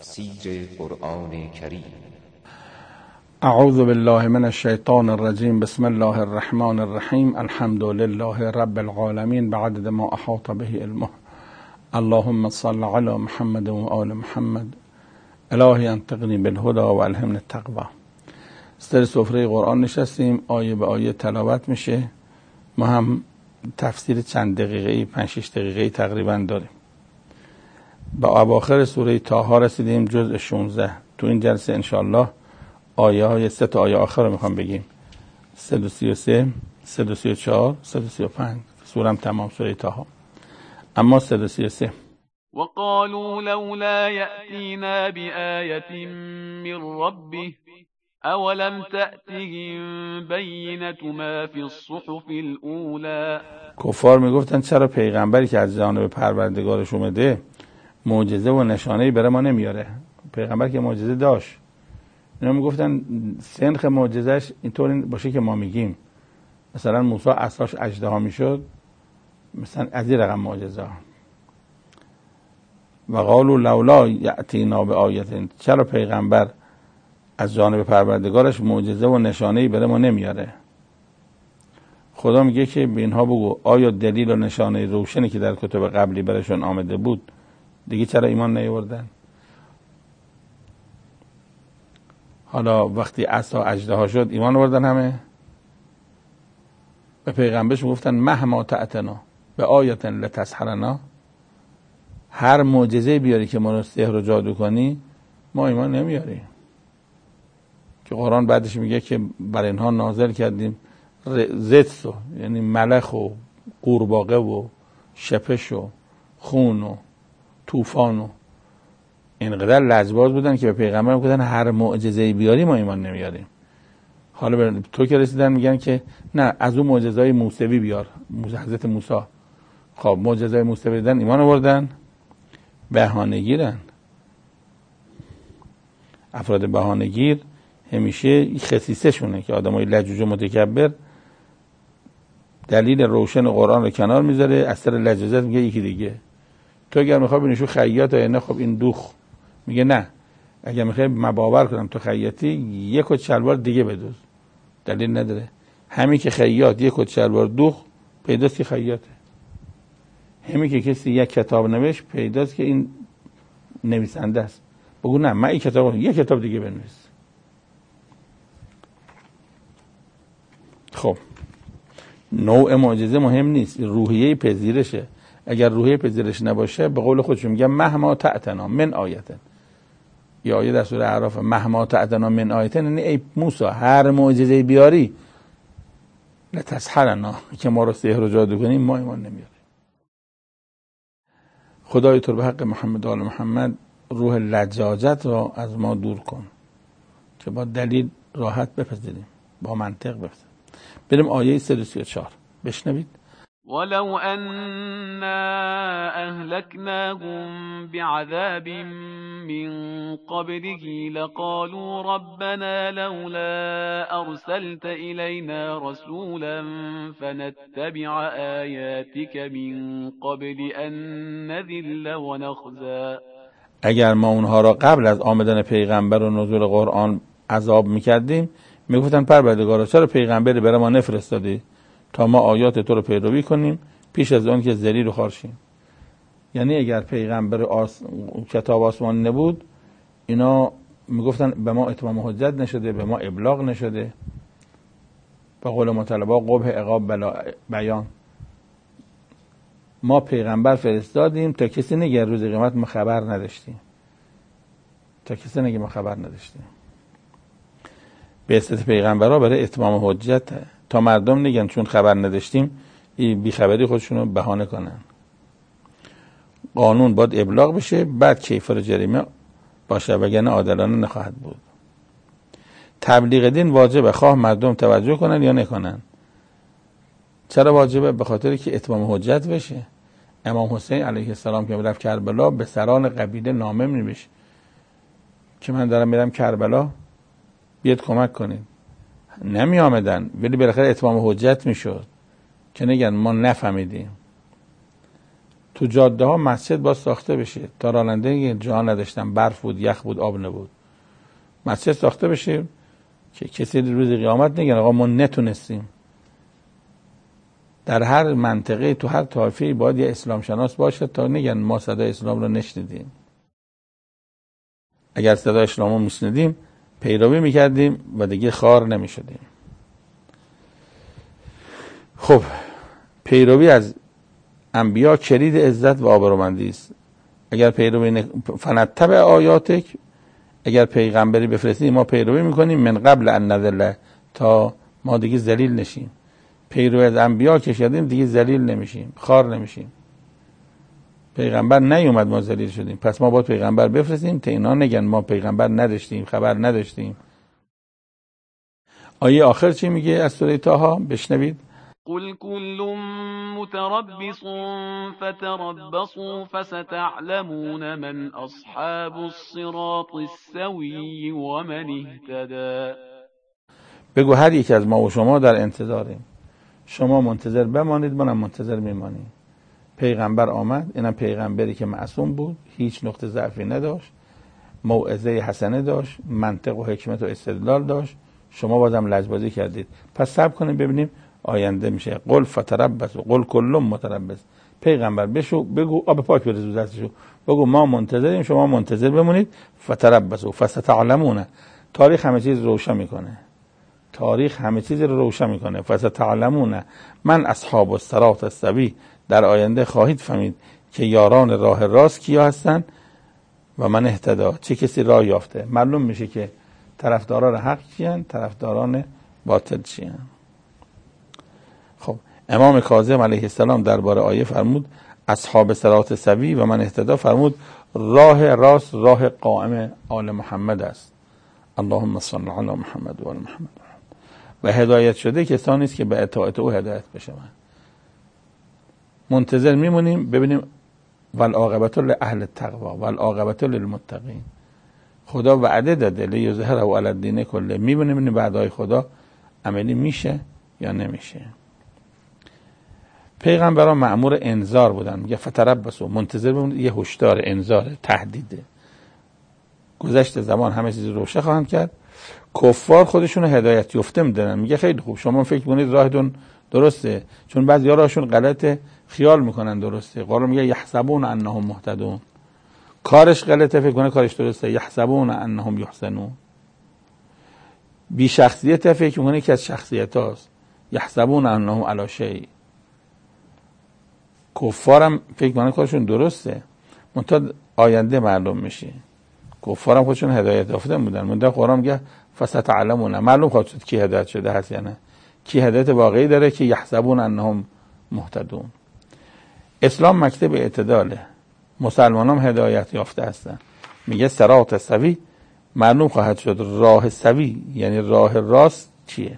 تفسیر قرآن کریم. اعوذ بالله من الشیطان الرجیم. بسم الله الرحمن الرحیم. الحمد لله رب العالمین بعدد ما احاط به علمه. اللهم صل علی محمد و آل محمد. الهی انطقنی بالهدى و الهمنی التقوی. سر سفره قرآن نشستیم، آیه به آیه تلاوت میشه. ما هم تفسیر چند دقیقه‌ای 5-6 دقیقه‌ای تقریبا داریم. با اواخر سوره طه رسیدیم، جزء 16. تو این جلسه انشاءالله آیه های 3 تا آیه آخر رو میخوام بگیم. 333 334 335 سوره هم تمام، سوره طه. اما 333 وقالوا لولا يأتينا بآية من ربه اولم تأتهم بينة ما في الصحف الأولى. کفار میگفتن چرا پیغمبری که از جانب پروردگارش اومده معجزه و نشانه‌ای برای ما نمیاره؟ پیغمبر که معجزه داشت. اینا میگفتن سنخ معجزش اینطور باشه که ما میگیم، مثلا موسی عصاش اژدها میشد، مثلا از این رقم معجزه. و قالوا لولا یأتینا بآیة، چرا پیغمبر از جانب پروردگارش معجزه و نشانه‌ای برای ما نمیاره؟ خدا میگه که به اینها بگو آیا دلیل و نشانه روشنی که در کتب قبلی برایشون آمده بود دیگه چرا ایمان نیاوردن؟ حالا وقتی عصا اژدها شد ایمان آوردن همه؟ به پیغمبرش گفتن مهما تأتنا به آیة لتسحرنا، هر معجزه بیاری که ما رو سحر و جادو کنی ما ایمان نمیاریم. که قرآن بعدش میگه که بر اینها نازل کردیم زتسو، یعنی ملخ و قورباغه و شپش و خون و طوفان و اینقدر لجباز بودن که به پیغمبر میگفتن هر معجزه‌ای بیاری ما ایمان نمیاریم. حالا به تو که رسیدن میگن که نه از اون معجزه‌های موسوی بیار، حضرت موسی. خب معجزه‌های موسوی دیدن ایمان آوردن؟ بهانه‌گیرن. افراد بهانه‌گیر همیشه خصیصه شونه که آدمای لجوج و متکبر دلیل روشن قرآن رو کنار میذاره، از سر لجاجت میگه یکی دیگه. تو اگر میخوای ببینیشو خیاطه یا نه، خب این دوخ. میگه نه، اگر میخوای مباور کنم تو خیاطی یک کت شلوار دیگه بدوز. دلیل نداره. همین که خیاط یک کت شلوار دوخ پیداست که خیاطه. همین که کسی یک کتاب نوشت پیداست که این نویسنده است. بگو نه من این کتاب یک کتاب دیگه بنویس. خب نوع معجزه مهم نیست، روحیه پذیرشه. اگر روحیه پذیرش نباشه به قول خودشون میگن مهما تأتنا من آیة. یا آیه در سوره اعراف مهما تأتنا من آیة، یعنی ای موسی هر معجزه بیاری لتسحرنا، که ما رو سحر و جادو کنیم ما ایمان نمیاریم. خدای تو به حق محمد و آل محمد روح لجاجت را از ما دور کن که با دلیل راحت بپذیریم، با منطق بپذیریم. بریم آیه 334 بشنوید. ولو أنا أهلكناهم بعذاب من قبله لقالوا ربنا لولا أرسلت إلينا رسولا فنتبع آياتك من قبل أن نذل ونخزى. اگر ما اونها را قبل از آمدن پیغمبر و نزول قرآن عذاب میکردیم میگفتن پروردگارا چرا پیغمبری برای ما نفرستادی تا ما آیات تو رو پیروی کنیم پیش از اون که ذلیل و خوار شیم؟ یعنی اگر پیغمبر کتاب آسمانی نبود اینا میگفتن به ما اتمام حجت نشده، به ما ابلاغ نشده. به قول مطلبا قبح عقاب بیان. ما پیغمبر فرستادیم تا کسی نگه روز قیامت ما خبر نداشتیم، تا کسی نگه ما خبر نداشتیم. به استثناء پیغمبرها برای اتمام حجت، تا مردم نگن چون خبر نداشتیم بیخبری خودشون رو بهانه کنن. قانون باید ابلاغ بشه، بعد کیفر جریمه باشه، وگرنه عادلانه نخواهد بود. تبلیغ دین واجبه، خواه مردم توجه کنن یا نکنن. چرا واجبه؟ به خاطر که اتمام حجت بشه. امام حسین علیه السلام که رفت کربلا به سران قبیله نامه می‌نوشت که من دارم میرم کربلا بیاد کمک کنید. نمی آمدن، ولی بالاخره اتمام حجت میشد که نگن ما نفهمیدیم. تو جاده ها مسجد باز ساخته بشه. تا راننده جا نداشتن، برف بود، یخ بود، آب نبود. مسجد ساخته بشه که کسی روز قیامت نگن آقا ما نتونستیم. در هر منطقه تو هر طایفه باید یه اسلام شناس باشه تا نگن ما صدای اسلام رو نشنیدیم. اگر صدای اسلام رو میشنیدیم پیروی میکردیم و دیگه خار نمیشدیم. خب پیروی از انبیا کلید عزت و آبرومندی است. اگر پیروی فنتبع آیاتک، اگر پیغمبری بفرستیم ما پیروی میکنیم من قبل ان نذل، تا ما دیگه ذلیل نشیم. پیروی از انبیا که شدیم دیگه ذلیل نمیشیم، خار نمیشیم. پیغمبر نیومد ما ذلیل شدیم، پس ما باید پیغمبر بفرستیم تا اینا نگن ما پیغمبر نداشتیم، خبر نداشتیم. آیه آخر چی میگه از سوره طه؟ بشنوید. قل كل متربص فتربصوا فستعلمون من اصحاب الصراط السوي ومن اهتدى. بگو هر یک از ما و شما در انتظاریم. شما منتظر بمانید، منم منتظر میمانیم. پیغمبر آمد، اینم پیغمبری که معصوم بود، هیچ نقطه ضعفی نداشت، موعظه حسنه داشت، منطق و حکمت و استدلال داشت. شما بازم لجبازی کردید. پس صبر کنیم ببینیم آینده میشه. قل فتربصوا قل کل متربص. پیغمبر بگو آب پاک بریز دستشو، بگو ما منتظریم، شما منتظر بمونید. فتربصوا فستعلمون. تاریخ همه چیز روشن میکنه. تاریخ همه چیز رو روشن میکنه. فستعلمون من اصحاب الصراط السوی. در آینده خواهید فهمید که یاران راه راست کیا هستن و من اهتدا، چه کسی راه یافته. معلوم میشه که طرفداران حق کیان، طرفداران باطل چیان. خب امام کاظم علیه السلام درباره آیه فرمود اصحاب صراط سوی و من اهتدا، فرمود راه راست راه قائم آل محمد است. اللهم صل علی محمد و آل محمد. و هدایت شده کسانی است که به اطاعت او هدایت بشن. منتظر میمونیم ببینیم والعاقبة لأهل التقوی والعاقبة للمتقین. خدا وعده داده لیظهره علی الدین کله. میبینیم وعده‌های خدا عملی میشه یا نمیشه. پیغمبران مأمور انذار بودن. میگه فتربصوا، منتظر بمونید. یه هشدار، انذار، تهدیده. گذشت زمان همه چیز روشن خواهند کرد. کفار خودشون هدایت یافته میدونن. میگه خیلی خوب شما فکر کنید راهتون درسته، چون بعضیا راهشون غلطه خیال میکنن درسته. قرآن میگه یحسبون انهم مهتدون. کارش غلطه فکر کنه کارش درسته. یحسبون انهم یحسنون. بی شخصیت فکر میکنه که از شخصیت هاست. یحسبون انهم علی شیء. کفارم فکر کنه کارشون درسته، منتها آینده معلوم میشه. کفارم خودشون هدایت یافته بودن. منتها قرآن میگه فستعلمون. معلوم خواهد شد کی هدایت شده هست یا نه، کی هدایت واقعی داره که یحسبون انهم مهتدون. اسلام مکتب اعتداله. مسلمان هم هدایت یافته هستن. میگه صراط سوی، معلوم خواهد شد راه سوی یعنی راه راست چیه.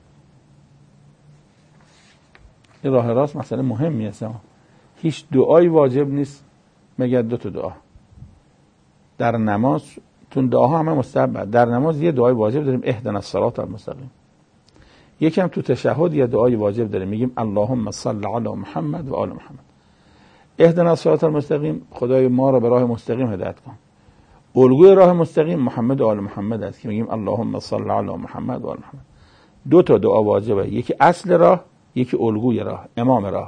این راه راست مسئله مهمی است. هیچ دعایی واجب نیست مگر دو تا دعا. در نماز تون دعاها همه مستحب. در نماز یه دعای واجب داریم اهدنا الصراط المستقیم. یکم تو تشهد یه دعای واجب داریم میگیم اللهم صل علی محمد و آل محمد. اهدنا الصراط المستقیم، خدای ما را به راه مستقیم هدایت کن. الگوی راه مستقیم محمد و آل محمد است که میگیم اللهم صل علی محمد و آل محمد. دو تا دعا واجبه، یکی اصل راه، یکی الگوی راه، امام راه.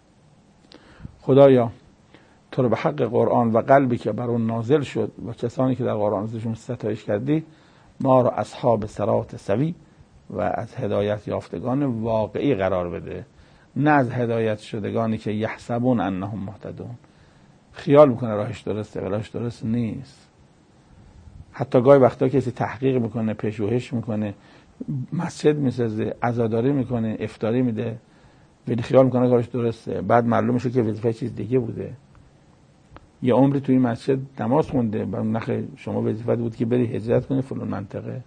خدایا تو رو به حق قرآن و قلبی که بر اون نازل شد و کسانی که در قرآن ازشون ستایش کردی، ما رو اصحاب صراط سوی و از هدایت یافتگان واقعی قرار بده، نه از هدایت شدگانی که یحسبون انهم مهتدون. خیال میکنه راهش درسته، راهش درست نیست. حتی گاهی وقتا کسی تحقیق میکنه، پژوهش میکنه، مسجد میسازه، عزاداری میکنه، افطاری میده، ولی خیال میکنه کارش درسته. بعد معلوم میشه که وظیفه چیز دیگه بوده. یه عمری توی این مسجد نماز خونده، بعد نخه شما وظیفت بود که بری هجرت کنی فلان منطقه.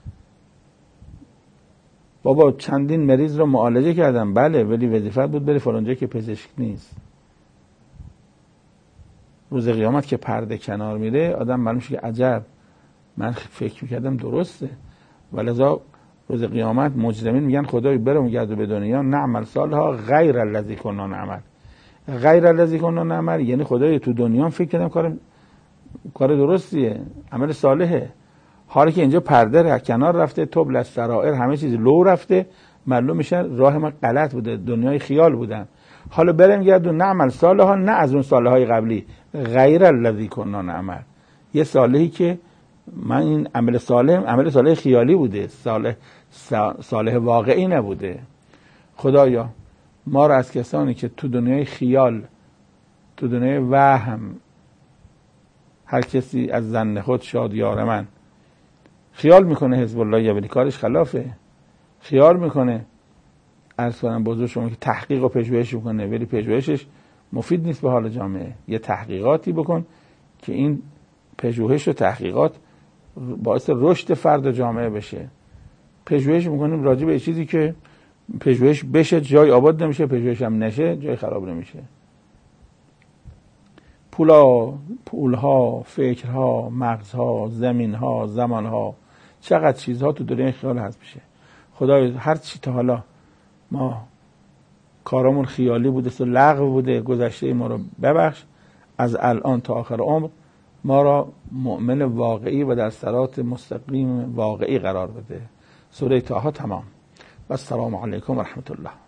بابا چندین مریض رو معالجه کردم، بله، ولی وظیفت بود بری فلان جایی که پزشک نیست. روز قیامت که پرده کنار میره آدم معلوم میشه که عجب من فکر میکردم درسته. ولذا روز قیامت مجرمین میگن خدای برم گرد به دنیا نعمل صالحا غیر الذی کنا نعمل. غیر الذی کنا نعمل یعنی خدای تو دنیا فکر کردم کار درستیه، عمل صالحه. حالا که اینجا پرده کنار رفته، تبل السرائر، همه چیز لو رفته، معلوم میشه راه ما غلط بوده، دنیای خیال بودم. حالا بریم گردون نعمل صالحا، نه از اون صالحای قبلی، غیر الذی کنا نعمل، یه صالحی که من این عمل صالح خیالی بوده، صالح واقعی نبوده. خدایا ما را از کسانی که تو دنیای خیال، تو دنیای وهم، هر کسی از ظن خود شاد یار من، خیال میکنه حزب الله یا ولی کارش خلافه، خیال میکنه عرض کنم بزرگ شما که تحقیق و پژوهش میکنه ولی پژوهشش مفید نیست به حال جامعه. یه تحقیقاتی بکن که این پژوهش و تحقیقات باعث رشد فرد و جامعه بشه. پژوهش میکنیم راجع به چیزی که پژوهش بشه جای آباد نمیشه، پژوهش هم نشه جای خراب نمیشه. پولها، فکرها، مغزها، زمینها، زمانها، چقدر چیزها تو دنیای خیال هست میشه. خدای هر چی تا حالا ما کارامون خیالی بوده، لغو بوده، گذشته ما رو ببخش، از الان تا آخر عمر ما را مؤمن واقعی و در صراط مستقیم واقعی قرار بده. سوره طه تمام. و السلام علیکم و رحمت الله.